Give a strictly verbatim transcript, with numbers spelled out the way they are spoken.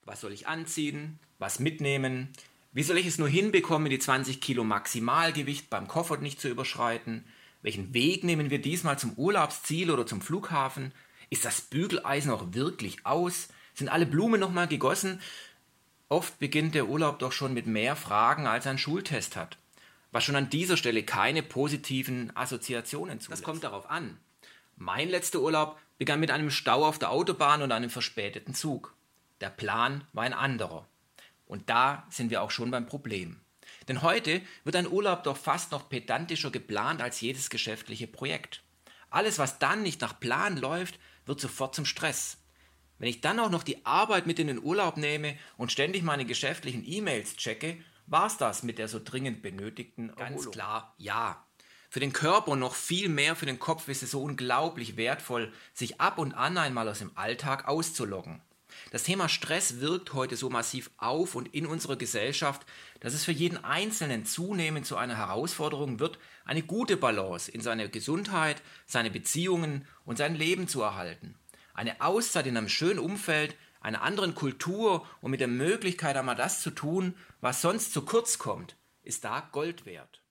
Was soll ich anziehen? Was mitnehmen? Wie soll ich es nur hinbekommen, die zwanzig Kilo Maximalgewicht beim Koffer nicht zu überschreiten? Welchen Weg nehmen wir diesmal zum Urlaubsziel oder zum Flughafen? Ist das Bügeleisen auch wirklich aus? Sind alle Blumen nochmal gegossen? Oft beginnt der Urlaub doch schon mit mehr Fragen, als ein Schultest hat. Was schon an dieser Stelle keine positiven Assoziationen zulässt. Das kommt darauf an. Mein letzter Urlaub begann mit einem Stau auf der Autobahn und einem verspäteten Zug. Der Plan war ein anderer. Und da sind wir auch schon beim Problem. Denn heute wird ein Urlaub doch fast noch pedantischer geplant als jedes geschäftliche Projekt. Alles, was dann nicht nach Plan läuft, wird sofort zum Stress. Wenn ich dann auch noch die Arbeit mit in den Urlaub nehme und ständig meine geschäftlichen E-Mails checke, war's das mit der so dringend benötigten Erholung. Ganz klar, ja. Für den Körper und noch viel mehr für den Kopf ist es so unglaublich wertvoll, sich ab und an einmal aus dem Alltag auszuloggen. Das Thema Stress wirkt heute so massiv auf und in unserer Gesellschaft, dass es für jeden Einzelnen zunehmend zu einer Herausforderung wird, eine gute Balance in seiner Gesundheit, seine Beziehungen und sein Leben zu erhalten. Eine Auszeit in einem schönen Umfeld, einer anderen Kultur und mit der Möglichkeit, einmal das zu tun, was sonst zu kurz kommt, ist da Gold wert.